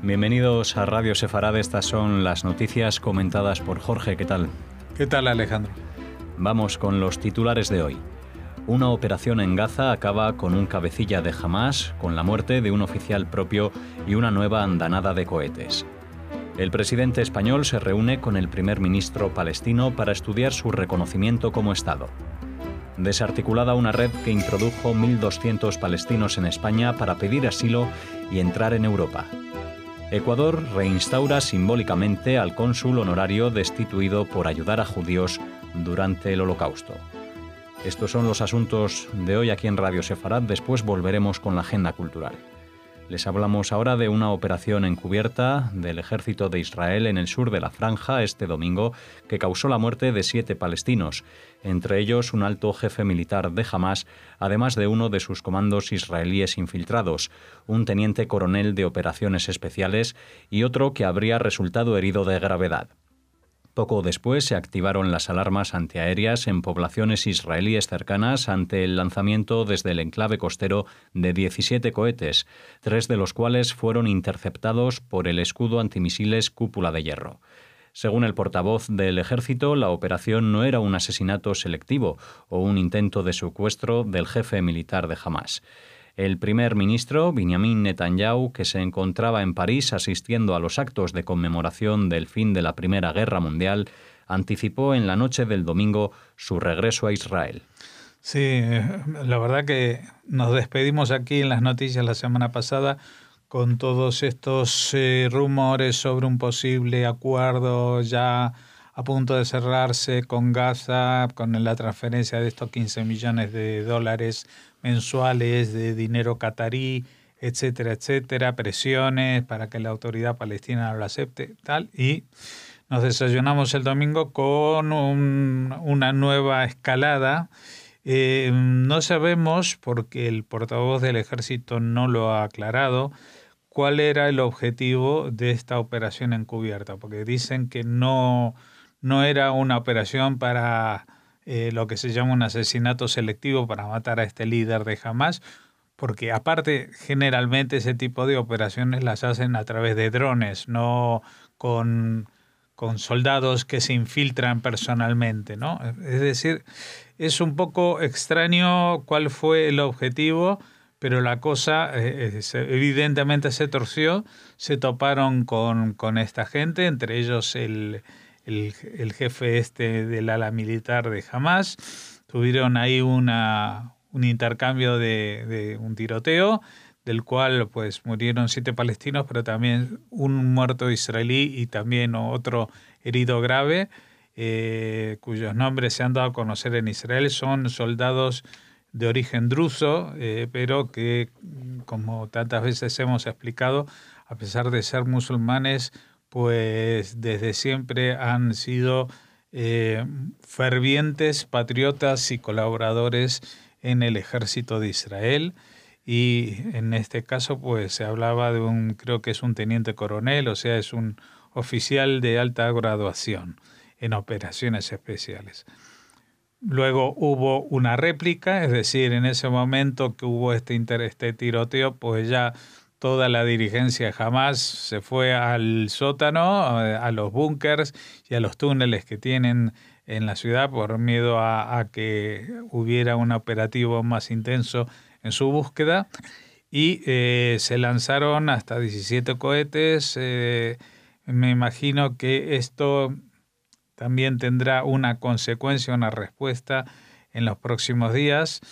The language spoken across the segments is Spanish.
Bienvenidos a Radio Sefarad. Estas son las noticias comentadas por Jorge. ¿Qué tal? ¿Qué tal, Alejandro? Vamos con los titulares de hoy. Una operación en Gaza acaba con un cabecilla de Hamás, con la muerte de un oficial propio y una nueva andanada de cohetes. El presidente español se reúne con el primer ministro palestino para estudiar su reconocimiento como Estado. Desarticulada una red que introdujo 1.200 palestinos en España para pedir asilo y entrar en Europa. Ecuador reinstaura simbólicamente al cónsul honorario destituido por ayudar a judíos durante el Holocausto. Estos son los asuntos de hoy aquí en Radio Sefarad. Después volveremos con la agenda cultural. Les hablamos ahora de una operación encubierta del ejército de Israel en el sur de la Franja este domingo que causó la muerte de 7 palestinos, entre ellos un alto jefe militar de Hamás, además de uno de sus comandos israelíes infiltrados, un teniente coronel de operaciones especiales y otro que habría resultado herido de gravedad. Poco después se activaron las alarmas antiaéreas en poblaciones israelíes cercanas ante el lanzamiento desde el enclave costero de 17 cohetes, 3 de los cuales fueron interceptados por el escudo antimisiles Cúpula de Hierro. Según el portavoz del ejército, la operación no era un asesinato selectivo o un intento de secuestro del jefe militar de Hamás. El primer ministro, Benjamin Netanyahu, que se encontraba en París asistiendo a los actos de conmemoración del fin de la Primera Guerra Mundial, anticipó en la noche del domingo su regreso a Israel. Sí, la verdad que nos despedimos aquí en las noticias la semana pasada con todos estos rumores sobre un posible acuerdo ya a punto de cerrarse con Gaza, con la transferencia de estos 15 millones de dólares mensuales de dinero catarí, etcétera, etcétera, presiones para que la autoridad palestina lo acepte, tal, y nos desayunamos el domingo con una nueva escalada. No sabemos, porque el portavoz del ejército no lo ha aclarado, cuál era el objetivo de esta operación encubierta, porque dicen que no era una operación para lo que se llama un asesinato selectivo para matar a este líder de Hamás, porque aparte generalmente ese tipo de operaciones las hacen a través de drones, no con soldados que se infiltran personalmente, ¿no? Es decir, es un poco extraño cuál fue el objetivo, pero la cosa evidentemente se torció. Se toparon con esta gente, entre ellos el jefe del ala militar de Hamás. Tuvieron ahí un intercambio de un tiroteo, del cual pues murieron 7 palestinos, pero también un muerto israelí y también otro herido grave, cuyos nombres se han dado a conocer en Israel. Son soldados de origen druso, pero que, como tantas veces hemos explicado, a pesar de ser musulmanes, pues desde siempre han sido fervientes patriotas y colaboradores en el ejército de Israel. Y en este caso pues se hablaba de creo que es un teniente coronel, o sea, es un oficial de alta graduación en operaciones especiales. Luego hubo una réplica, es decir, en ese momento que hubo este tiroteo, pues ya toda la dirigencia Hamás se fue al sótano, a los búnkers y a los túneles que tienen en la ciudad por miedo a que hubiera un operativo más intenso en su búsqueda. Y se lanzaron hasta 17 cohetes. Me imagino que esto también tendrá una consecuencia, una respuesta en los próximos días.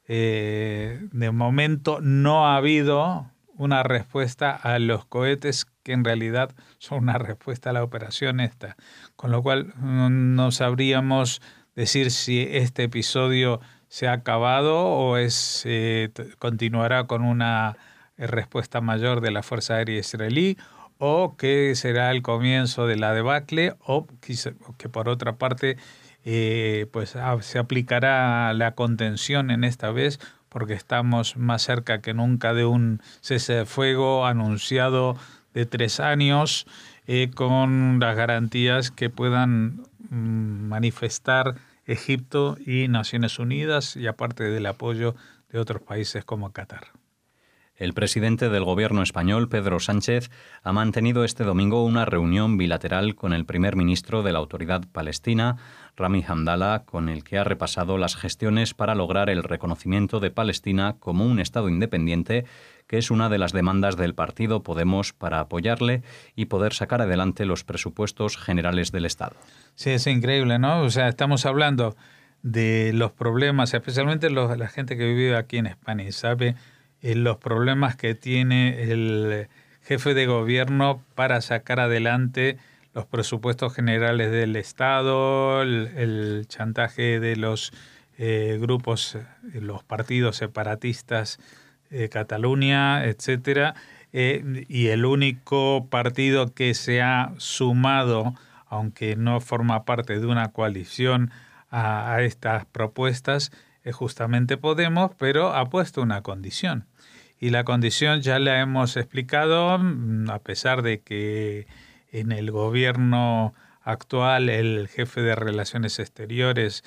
De momento no ha habido una respuesta a los cohetes, que en realidad son una respuesta a la operación esta. Con lo cual no sabríamos decir si este episodio se ha acabado o continuará con una respuesta mayor de la Fuerza Aérea Israelí, o que será el comienzo de la debacle, o que por otra parte pues se aplicará la contención en esta vez, porque estamos más cerca que nunca de un cese de fuego anunciado de 3 años, con las garantías que puedan manifestar Egipto y Naciones Unidas, y aparte del apoyo de otros países como Qatar. El presidente del gobierno español, Pedro Sánchez, ha mantenido este domingo una reunión bilateral con el primer ministro de la Autoridad Palestina, Rami Hamdallah, con el que ha repasado las gestiones para lograr el reconocimiento de Palestina como un Estado independiente, que es una de las demandas del partido Podemos para apoyarle y poder sacar adelante los presupuestos generales del Estado. Sí, es increíble, ¿no? O sea, estamos hablando de los problemas, especialmente la gente que vive aquí en España y sabe los problemas que tiene el jefe de gobierno para sacar adelante los presupuestos generales del Estado, el chantaje de los grupos, los partidos separatistas de Cataluña, etcétera, y el único partido que se ha sumado, aunque no forma parte de una coalición, a estas propuestas es justamente Podemos, pero ha puesto una condición. Y la condición ya la hemos explicado, a pesar de que en el gobierno actual el jefe de Relaciones Exteriores,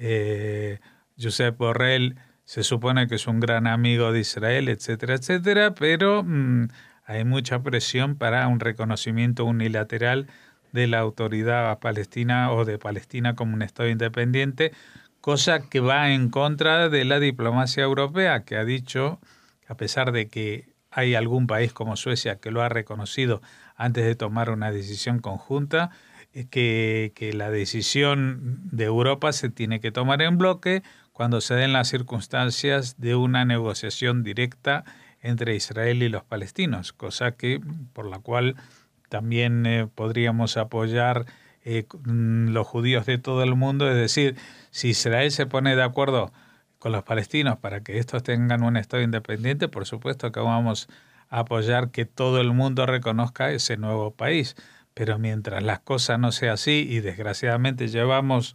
Josep Borrell, se supone que es un gran amigo de Israel, etcétera, etcétera, pero hay mucha presión para un reconocimiento unilateral de la autoridad palestina o de Palestina como un Estado independiente, cosa que va en contra de la diplomacia europea, que ha dicho, a pesar de que hay algún país como Suecia que lo ha reconocido antes de tomar una decisión conjunta, que la decisión de Europa se tiene que tomar en bloque cuando se den las circunstancias de una negociación directa entre Israel y los palestinos, cosa que por la cual también podríamos apoyar los judíos de todo el mundo. Es decir, si Israel se pone de acuerdo con los palestinos para que estos tengan un Estado independiente, por supuesto que vamos a apoyar que todo el mundo reconozca ese nuevo país. Pero mientras las cosas no sean así, y desgraciadamente llevamos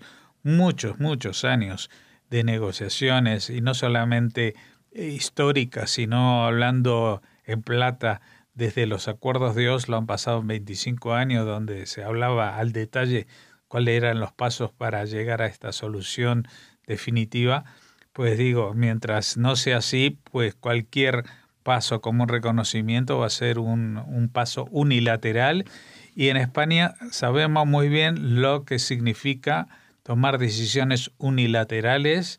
muchos años de negociaciones, y no solamente históricas, sino hablando en plata, desde los acuerdos de Oslo han pasado 25 años donde se hablaba al detalle cuáles eran los pasos para llegar a esta solución definitiva. Pues digo, mientras no sea así, pues cualquier paso como un reconocimiento va a ser un paso unilateral, y en España sabemos muy bien lo que significa tomar decisiones unilaterales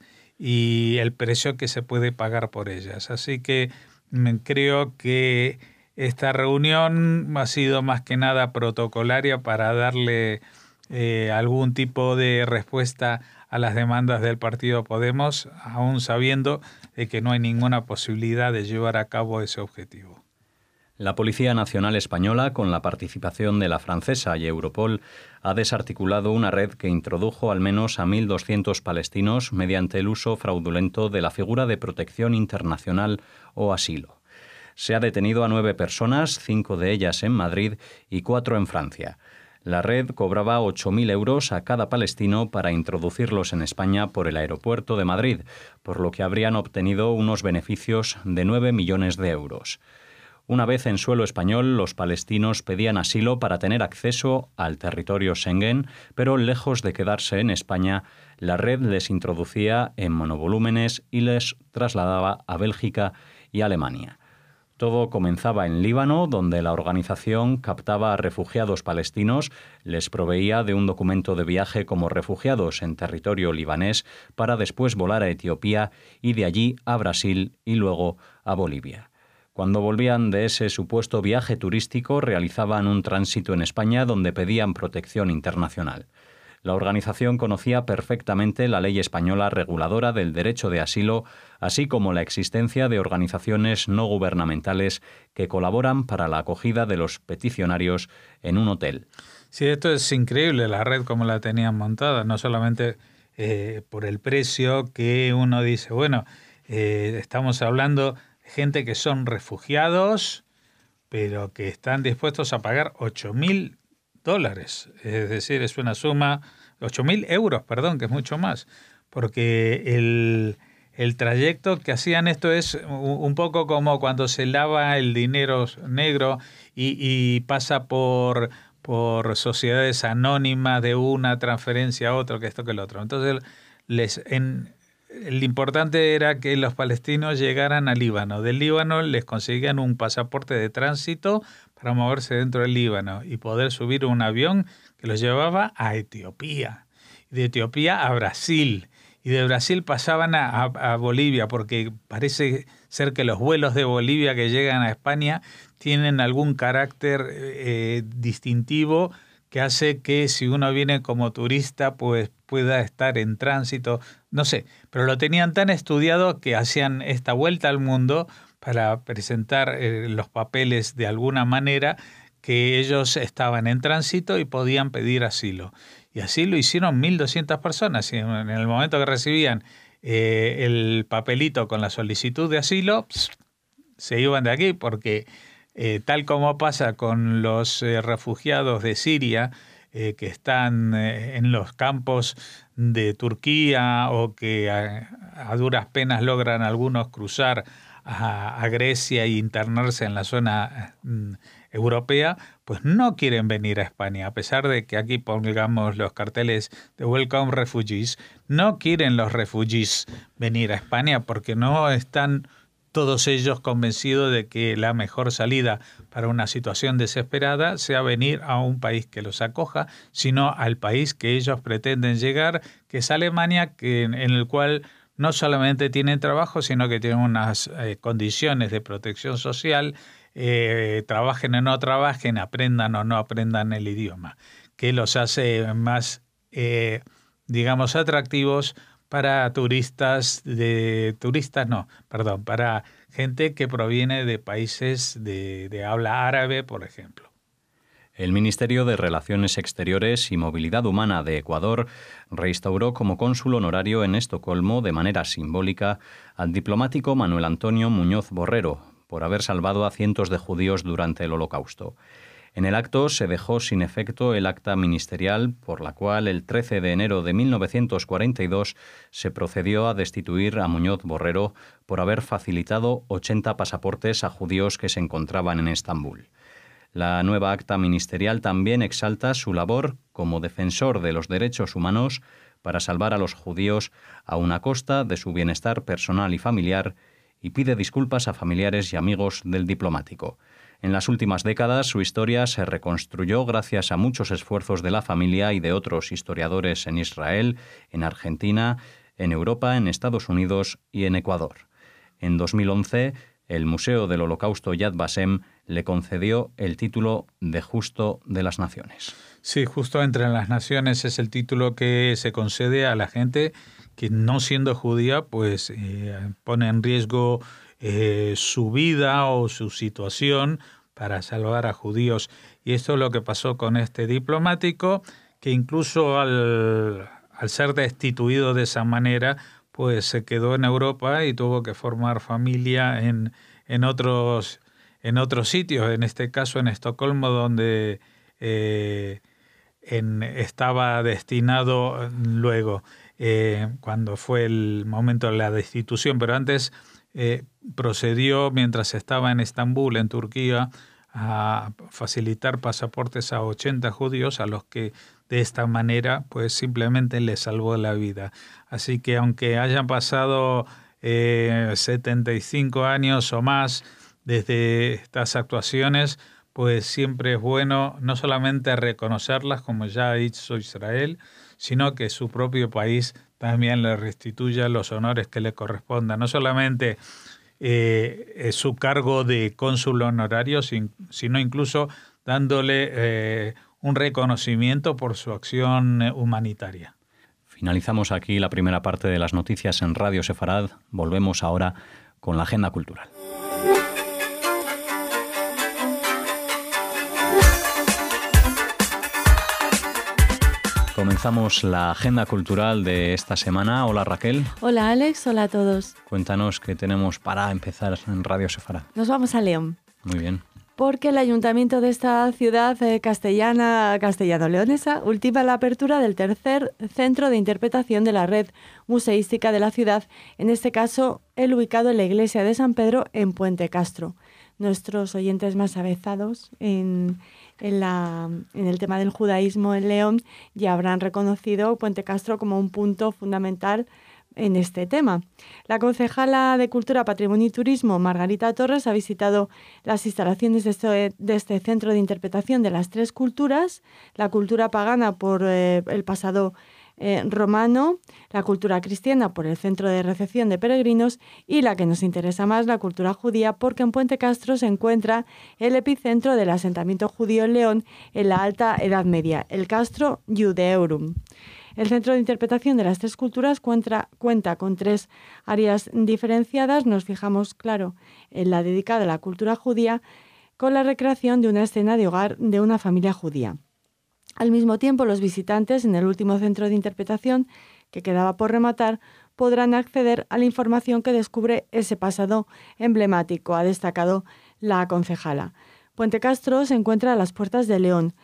y el precio que se puede pagar por ellas. Así que creo que esta reunión ha sido más que nada protocolaria para darle algún tipo de respuesta a las demandas del partido Podemos, aún sabiendo que no hay ninguna posibilidad de llevar a cabo ese objetivo. La Policía Nacional Española, con la participación de la francesa y Europol, ha desarticulado una red que introdujo al menos a 1.200 palestinos mediante el uso fraudulento de la figura de protección internacional o asilo. Se ha detenido a 9 personas, 5 de ellas en Madrid y 4 en Francia. La red cobraba 8.000 euros a cada palestino para introducirlos en España por el aeropuerto de Madrid, por lo que habrían obtenido unos beneficios de 9 millones de euros. Una vez en suelo español, los palestinos pedían asilo para tener acceso al territorio Schengen, pero lejos de quedarse en España, la red les introducía en monovolúmenes y les trasladaba a Bélgica y Alemania. Todo comenzaba en Líbano, donde la organización captaba a refugiados palestinos, les proveía de un documento de viaje como refugiados en territorio libanés para después volar a Etiopía y de allí a Brasil y luego a Bolivia. Cuando volvían de ese supuesto viaje turístico, realizaban un tránsito en España donde pedían protección internacional. La organización conocía perfectamente la ley española reguladora del derecho de asilo, así como la existencia de organizaciones no gubernamentales que colaboran para la acogida de los peticionarios en un hotel. Sí, esto es increíble, la red como la tenían montada, no solamente por el precio que uno dice, bueno, estamos hablando gente que son refugiados, pero que están dispuestos a pagar $8.000. Es decir, es una suma, 8.000 euros, perdón, que es mucho más, porque el trayecto que hacían esto es un poco como cuando se lava el dinero negro y pasa por sociedades anónimas de una transferencia a otra, que esto que el otro. Entonces, lo importante era que los palestinos llegaran al Líbano. Del Líbano les conseguían un pasaporte de tránsito para moverse dentro del Líbano y poder subir un avión que los llevaba a Etiopía. De Etiopía a Brasil. Y de Brasil pasaban a Bolivia, porque parece ser que los vuelos de Bolivia que llegan a España tienen algún carácter distintivo que hace que si uno viene como turista pues pueda estar en tránsito, no sé, pero lo tenían tan estudiado que hacían esta vuelta al mundo para presentar los papeles de alguna manera que ellos estaban en tránsito y podían pedir asilo. Y así lo hicieron 1.200 personas. Y en el momento que recibían el papelito con la solicitud de asilo, se iban de aquí porque tal como pasa con los refugiados de Siria que están en los campos de Turquía o que a duras penas logran algunos cruzar a Grecia e internarse en la zona europea, pues no quieren venir a España, a pesar de que aquí pongamos los carteles de Welcome Refugees, no quieren los refugees venir a España porque no están todos ellos convencidos de que la mejor salida para una situación desesperada sea venir a un país que los acoja, sino al país que ellos pretenden llegar, que es Alemania, en el cual no solamente tienen trabajo, sino que tienen unas condiciones de protección social, trabajen o no trabajen, aprendan o no aprendan el idioma, que los hace más, digamos, atractivos para para gente que proviene de países de habla árabe, por ejemplo. El Ministerio de Relaciones Exteriores y Movilidad Humana de Ecuador reinstauró como cónsul honorario en Estocolmo, de manera simbólica, al diplomático Manuel Antonio Muñoz Borrero, por haber salvado a cientos de judíos durante el Holocausto. En el acto se dejó sin efecto el acta ministerial por la cual el 13 de enero de 1942 se procedió a destituir a Muñoz Borrero por haber facilitado 80 pasaportes a judíos que se encontraban en Estambul. La nueva acta ministerial también exalta su labor como defensor de los derechos humanos para salvar a los judíos aun a costa de su bienestar personal y familiar y pide disculpas a familiares y amigos del diplomático. En las últimas décadas, su historia se reconstruyó gracias a muchos esfuerzos de la familia y de otros historiadores en Israel, en Argentina, en Europa, en Estados Unidos y en Ecuador. En 2011, el Museo del Holocausto Yad Vashem le concedió el título de Justo de las Naciones. Sí, Justo entre las Naciones es el título que se concede a la gente que, no siendo judía, pues pone en riesgo su vida o su situación para salvar a judíos. Y esto es lo que pasó con este diplomático, que incluso al ser destituido de esa manera, pues se quedó en Europa y tuvo que formar familia en otros sitios, en este caso en Estocolmo, donde estaba destinado luego, cuando fue el momento de la destitución, pero antes procedió, mientras estaba en Estambul, en Turquía, a facilitar pasaportes a 80 judíos a los que de esta manera pues simplemente les salvó la vida. Así que aunque hayan pasado 75 años o más desde estas actuaciones, pues siempre es bueno no solamente reconocerlas como ya ha dicho Israel, sino que su propio país también le restituya los honores que le correspondan. No solamente su cargo de cónsul honorario, sino incluso dándole un reconocimiento por su acción humanitaria. Finalizamos aquí la primera parte de las noticias en Radio Sefarad. Volvemos ahora con la agenda cultural. Comenzamos la agenda cultural de esta semana. Hola Raquel. Hola Alex, hola a todos. Cuéntanos qué tenemos para empezar en Radio Sefarad. Nos vamos a León. Muy bien. Porque el ayuntamiento de esta ciudad castellano-leonesa ultima la apertura del tercer centro de interpretación de la red museística de la ciudad, en este caso el ubicado en la iglesia de San Pedro en Puente Castro. Nuestros oyentes más avezados en el tema del judaísmo en León ya habrán reconocido Puente Castro como un punto fundamental en este tema. La concejala de Cultura, Patrimonio y Turismo, Margarita Torres, ha visitado las instalaciones de este centro de interpretación de las tres culturas, la cultura pagana por el pasado romano, la cultura cristiana por el centro de recepción de peregrinos y la que nos interesa más, la cultura judía, porque en Puente Castro se encuentra el epicentro del asentamiento judío en León en la Alta Edad Media, el Castro Iudeorum. El Centro de Interpretación de las Tres Culturas cuenta con tres áreas diferenciadas. Nos fijamos, claro, en la dedicada a la cultura judía, con la recreación de una escena de hogar de una familia judía. Al mismo tiempo, los visitantes en el último centro de interpretación, que quedaba por rematar, podrán acceder a la información que descubre ese pasado emblemático, ha destacado la concejala. Puente Castro se encuentra a las puertas de León.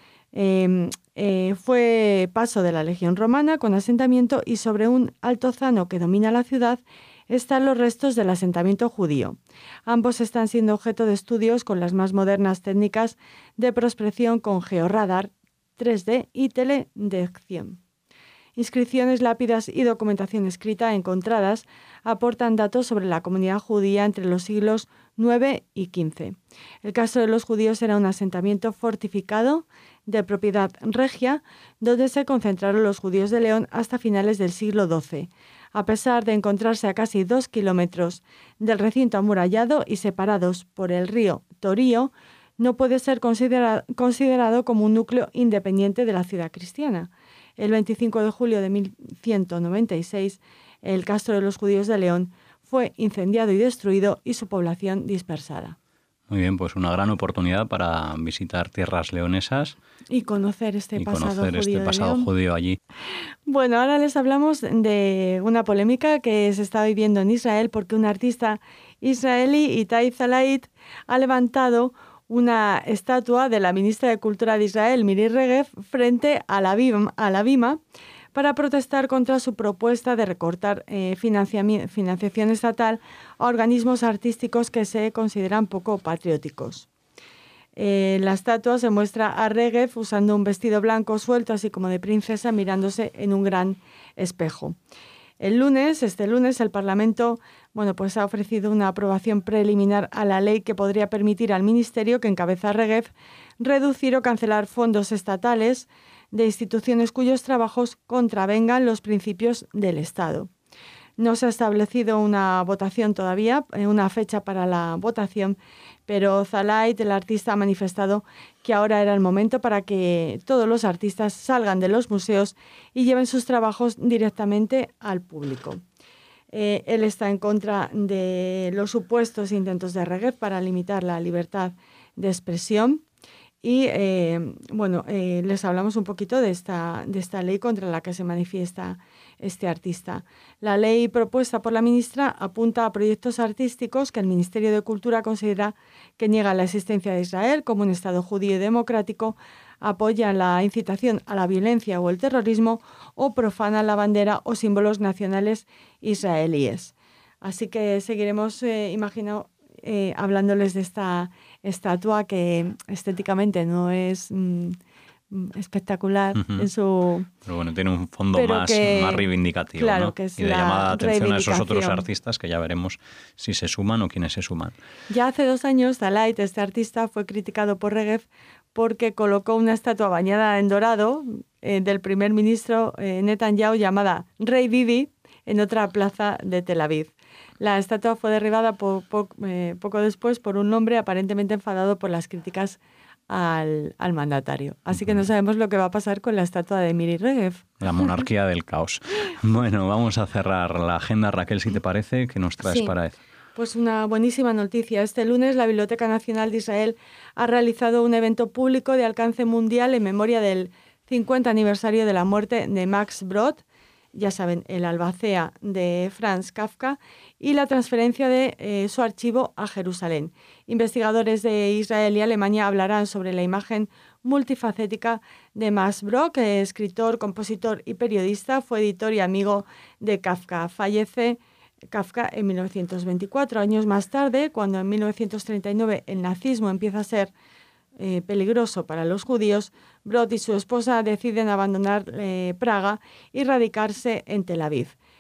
Fue paso de la Legión Romana con asentamiento y sobre un altozano que domina la ciudad están los restos del asentamiento judío. Ambos están siendo objeto de estudios con las más modernas técnicas de prospección con georradar, 3D y teledetección. Inscripciones, lápidas y documentación escrita encontradas aportan datos sobre la comunidad judía entre los siglos IX y XV. El Castro de los Judíos era un asentamiento fortificado de propiedad regia, donde se concentraron los judíos de León hasta finales del siglo XII. A pesar de encontrarse a casi 2 kilómetros del recinto amurallado y separados por el río Torío, no puede ser considerado como un núcleo independiente de la ciudad cristiana. El 25 de julio de 1196, el Castro de los Judíos de León fue incendiado y destruido y su población dispersada. Muy bien, pues una gran oportunidad para visitar tierras leonesas y conocer este pasado judío allí. Bueno, ahora les hablamos de una polémica que se está viviendo en Israel porque un artista israelí, Itai Zalait, ha levantado una estatua de la ministra de Cultura de Israel, Miri Regev, frente a la Bima para protestar contra su propuesta de recortar financiación estatal a organismos artísticos que se consideran poco patrióticos. La estatua se muestra a Regev usando un vestido blanco suelto, así como de princesa, mirándose en un gran espejo. Este lunes, el Parlamento ha ofrecido una aprobación preliminar a la ley que podría permitir al ministerio que encabeza Regev reducir o cancelar fondos estatales de instituciones cuyos trabajos contravengan los principios del Estado. No se ha establecido una votación todavía, una fecha para la votación, pero Zalait, el artista, ha manifestado que ahora era el momento para que todos los artistas salgan de los museos y lleven sus trabajos directamente al público. Él está en contra de los supuestos intentos de Regev para limitar la libertad de expresión. Y les hablamos un poquito de esta ley contra la que se manifiesta este artista. La ley propuesta por la ministra apunta a proyectos artísticos que el Ministerio de Cultura considera que niegan la existencia de Israel como un Estado judío y democrático, apoyan la incitación a la violencia o el terrorismo o profanan la bandera o símbolos nacionales israelíes. Así que seguiremos, hablándoles de esta estatua que estéticamente no es espectacular en su... Pero bueno, tiene un fondo más reivindicativo, claro, ¿no? Que es y de llamada de atención a esos otros reivindicación. artistas que ya veremos si se suman o quiénes se suman. Ya hace 2 años, Zalait, este artista, fue criticado por Regev porque colocó una estatua bañada en dorado del primer ministro Netanyahu llamada Rey Bibi en otra plaza de Tel Aviv. La estatua fue derribada poco después por un hombre aparentemente enfadado por las críticas al mandatario. Así que no sabemos lo que va a pasar con la estatua de Miri Regev. La monarquía del caos. Bueno, vamos a cerrar la agenda, Raquel, si te parece. ¿Qué nos traes para eso? Pues una buenísima noticia. Este lunes la Biblioteca Nacional de Israel ha realizado un evento público de alcance mundial en memoria del 50 aniversario de la muerte de Max Brod, ya saben, el albacea de Franz Kafka, y la transferencia de su archivo a Jerusalén. Investigadores de Israel y Alemania hablarán sobre la imagen multifacética de Max Brod, que escritor, compositor y periodista, fue editor y amigo de Kafka. Fallece Kafka en 1924, años más tarde, cuando en 1939 el nazismo empieza a ser peligroso para los judíos. Brod y su esposa deciden abandonar Praga y radicarse en Tel Aviv.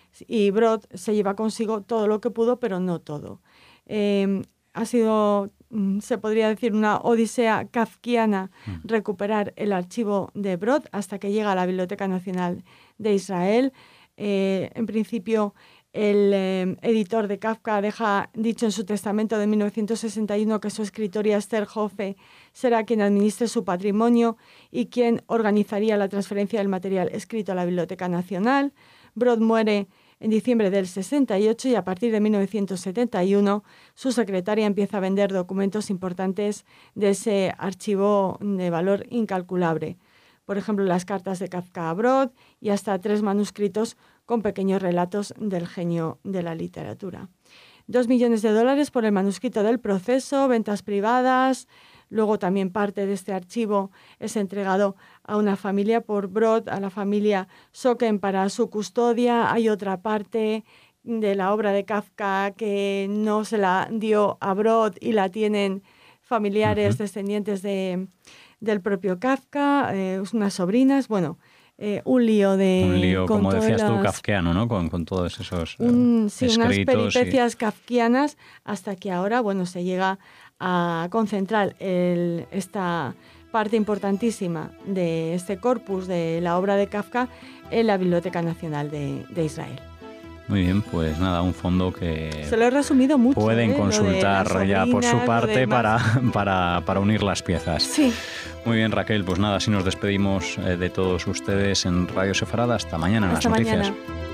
y Brod se lleva consigo todo lo que pudo, pero no todo. Ha sido, se podría decir, una odisea kafkiana recuperar el archivo de Brod hasta que llega a la Biblioteca Nacional de Israel. En principio, el editor de Kafka deja dicho en su testamento de 1961 que su escritora Esther Hoffe será quien administre su patrimonio y quien organizaría la transferencia del material escrito a la Biblioteca Nacional. Brod muere en diciembre del 68 y a partir de 1971 su secretaria empieza a vender documentos importantes de ese archivo de valor incalculable. Por ejemplo, las cartas de Kafka a Brod y hasta 3 manuscritos con pequeños relatos del genio de la literatura. $2 millones por el manuscrito del proceso, ventas privadas. Luego también parte de este archivo es entregado a una familia por Brod, a la familia Socken para su custodia. Hay otra parte de la obra de Kafka que no se la dio a Brod y la tienen familiares descendientes del propio Kafka, unas sobrinas, bueno, un lío de... Un lío, como decías tú, kafkiano, ¿no? Con todos esos sí, unas peripecias kafkianas hasta que ahora, bueno, se llega a concentrar esta parte importantísima de este corpus de la obra de Kafka en la Biblioteca Nacional de Israel. Muy bien, pues nada, un fondo que se lo he resumido mucho. Pueden consultar ya por su parte para unir las piezas. Sí. Muy bien, Raquel, pues nada, así nos despedimos de todos ustedes en Radio Sefarada. Hasta mañana en las noticias. Mañana.